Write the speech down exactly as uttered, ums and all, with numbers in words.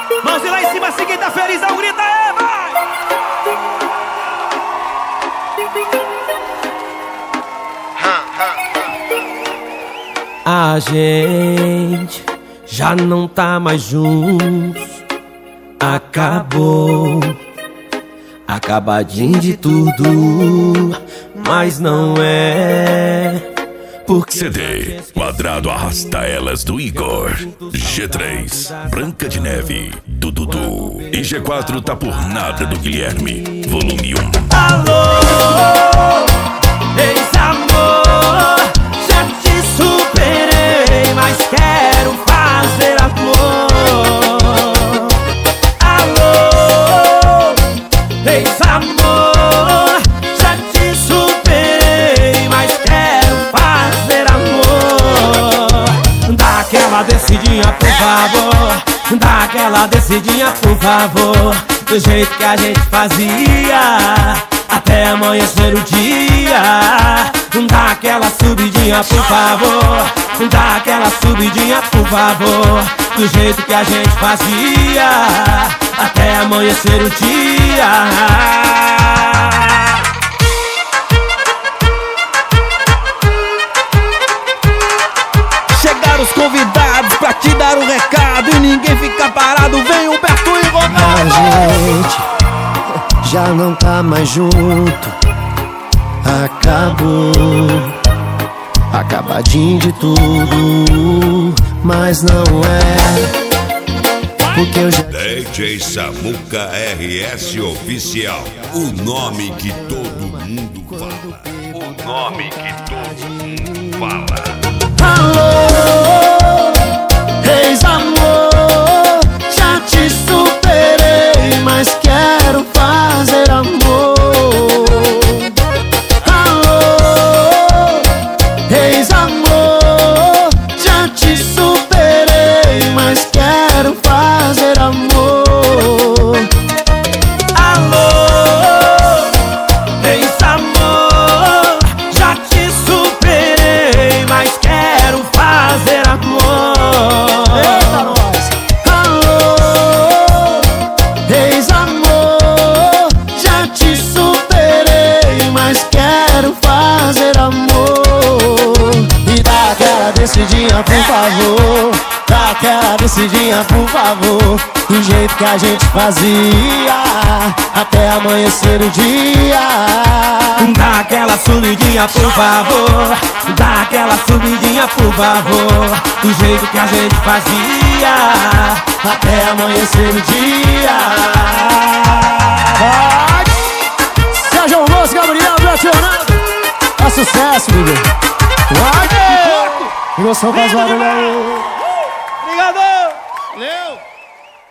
Mãozinha lá em cima, se quem tá felizão, grita aí, vai! A gente já não tá mais juntos. Acabou, acabadinho de tudo, mas não é porque C D Quadrado Arrasta Elas do Igor, G três Branca de Neve do Dudu e G quatro Tá Por Nada do Guilherme, volume um. Alô, ex-amor, já te superei, mas quero fazer amor. Alô, ex-amor, já te superei, mas quero fazer amor. Dá aquela descidinha, por favor. Dá aquela descidinha, por favor. Do jeito que a gente fazia, até amanhecer o dia. Dá aquela subidinha, por favor. Dá aquela subidinha, por favor. Do jeito que a gente fazia, até amanhecer o dia. Chegaram os convidados pra te dar um recado e ninguém fica parado, vem Humberto e Ronaldo. A gente já não tá mais junto. Acabou, acabadinho de tudo, mas não é porque eu já... D J Samuca R S Oficial, o nome que todo mundo fala. O nome que todo mundo fala. Alô, ex-amor, já te superei, mas quero fazer amor. Alô, ex-amor, já te superei, mas quero fazer amor. Alô, ex-amor, já te superei, mas quero fazer amor. Eita, nós! Alô, ex-amor, já te superei, mas quero fazer amor. E dá aquela descidinha, por favor. Dá aquela descidinha, por favor. Do jeito que a gente fazia, até amanhecer o dia. Dá aquela subidinha, por favor. Dá aquela subidinha, por favor. Do jeito que a gente fazia, até amanhecer o dia. vai! Sérgio Almoço, Gabriel, Fernando. É sucesso, Miguel. Vai! Emoção faz barulho aí. Obrigado! Valeu!